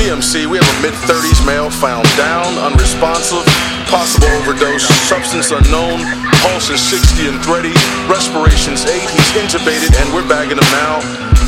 EMC, we have a mid-30s male found down, unresponsive, possible overdose, substance unknown, pulse is 60 and thready, respiration's 8, he's intubated and we're bagging him now.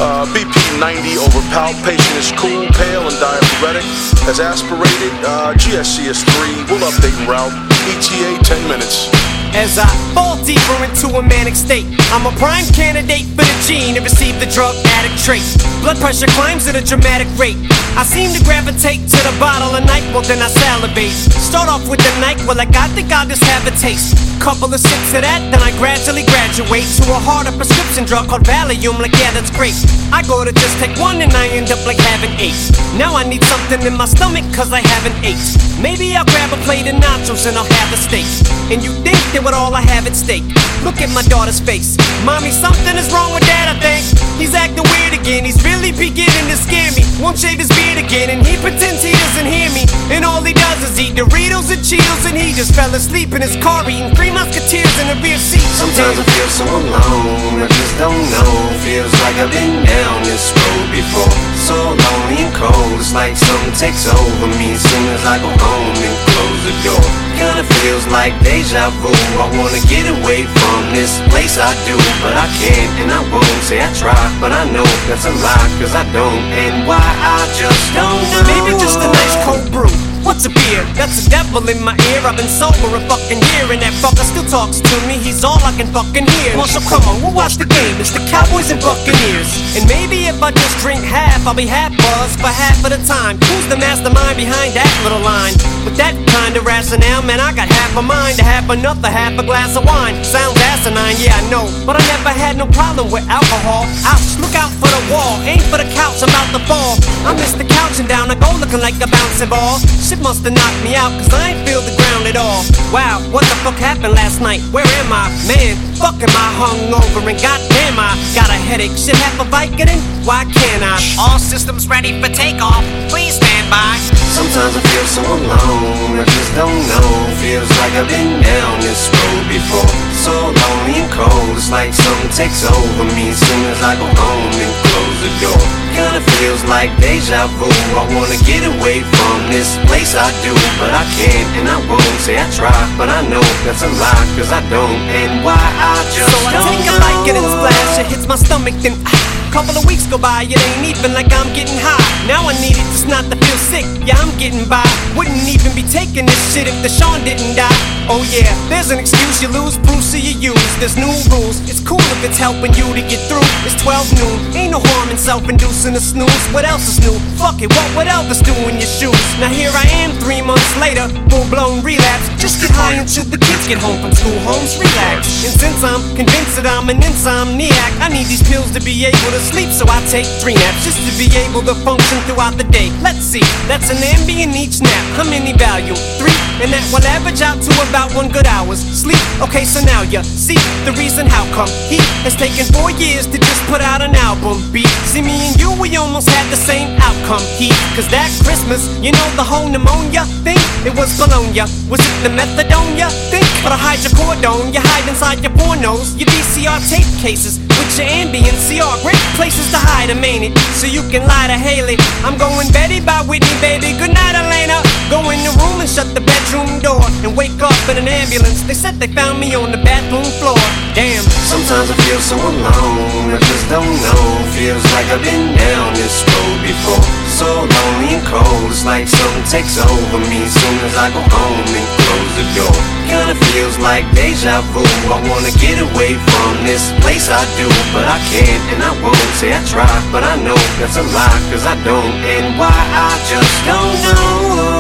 BP 90 over palp, patient is cool, pale and diaphoretic, has aspirated, GSC is 3, we'll update en route, ETA 10 minutes. As I fall deeper into a manic state, I'm a prime candidate for the gene to receive the drug addict trait. Blood pressure climbs at a dramatic rate. I seem to gravitate to the bottle of night, well then I salivate. Start off with the night, well I think I'll just have a taste. Couple of sips of that, then I gradually graduate to a harder prescription drug called Valium, like yeah that's great. I go to just take one and I end up like having 8. Now I need something in my stomach cause I haven't ate. Maybe I'll grab a plate of nachos and I'll have a steak. And you think that with all I have at stake, look at my daughter's face. Mommy, something is wrong with dad, I think. He's acting weird again, he's really beginning to scare me. Won't shave his beard again and he pretends he doesn't hear me. And all he does is eat Doritos and Cheetos, and he just fell asleep in his car eating 3 Musketeers in the rear seat. Sometimes I feel so alone, I just don't know. Feels like I've been down this road before. So lonely and cold, it's like something takes over me as soon as I go home and close the door. Kinda feels like deja vu, I wanna get away from this place I do, but I can't and I won't. Say I try, but I know that's a lie, cause I don't. And why I just don't know. Maybe just a nice cold brew. What's a beer? That's a devil in my ear. I've been sober a fucking year and that fucker still talks to me. He's all I can fucking hear. Marshall, come on, we'll watch the game. It's the Cowboys and Buccaneers. And maybe if I just drink half, I'll be half buzzed for half of the time. Who's the mastermind behind that little line? With that kind of rationale, man, I got half a mind to have another half a glass of wine. Sounds asinine, yeah I know, but I never had no problem with alcohol. Ouch, look out for the wall, aim for the couch, I'm about to fall. I miss the couch and down, I go looking like a bouncing ball. Shit must've knocked me out, cause I ain't feel the ground at all. Wow, what the fuck happened last night? Where am I? Man, fuck am I hungover and goddamn I got a headache. Should have a Vicodin? Why can't I? All systems ready for takeoff, please stand by. Sometimes I feel so alone, I just don't know. Feels like I've been down this road before. So lonely and cold, it's like something takes over me as soon as I go home and close the door. Kinda feels like deja vu, I wanna get away from this place I do, but I can't and I won't. Say I try, but I know that's a lie, cause I don't. And why I just so I don't take a know. like it and splash, it hits my stomach, then couple of weeks go by, it ain't even like I'm getting high. Now I need it just not to feel sick, yeah I'm getting by. Wouldn't even be taking this shit if the Sean didn't die. Oh yeah, there's an excuse, you lose, Bruce, or you use. There's new rules, it's cool if it's helping you to get through. It's 12 noon, ain't no harm in self-inducing a snooze. What else is new? Fuck it, what would Elvis do in your shoes? Now here I am 3 months later, full-blown relapse. Just get high until the kids get home from school, homes relax. And since I'm convinced that I'm an insomniac, I need these pills to be able to sleep, so I take 3 naps just to be able to function throughout the day. Let's see, that's an Ambien each nap. How many value? 3, and that will average out to about 1 good hour's sleep. Okay, so now you see the reason how come he has taken 4 years to just put out an album. Beat, see me and you, we almost had the same outcome. Cause that Christmas, you know the whole pneumonia thing? It was Bologna. Was it the methadone you think? Or the hydrocodone you hide inside your pornos? Your VCR tape cases with your Ambien CR. Great places to hide them, ain't it? So you can lie to Haley. I'm going Betty by Whitney, baby. Good night, Elena. Go in the room and shut the bedroom door and wake up in an ambulance. They said they found me on the bathroom floor. Damn. Sometimes I feel so alone, I just don't know. Feels like I've been down this road before. So lonely and cold, it's like something takes over me as soon as I go home and close the door. Kinda feels like deja vu, I wanna get away from this place I do, but I can't and I won't. Say I try, but I know that's a lie, cause I don't. And why I just don't know.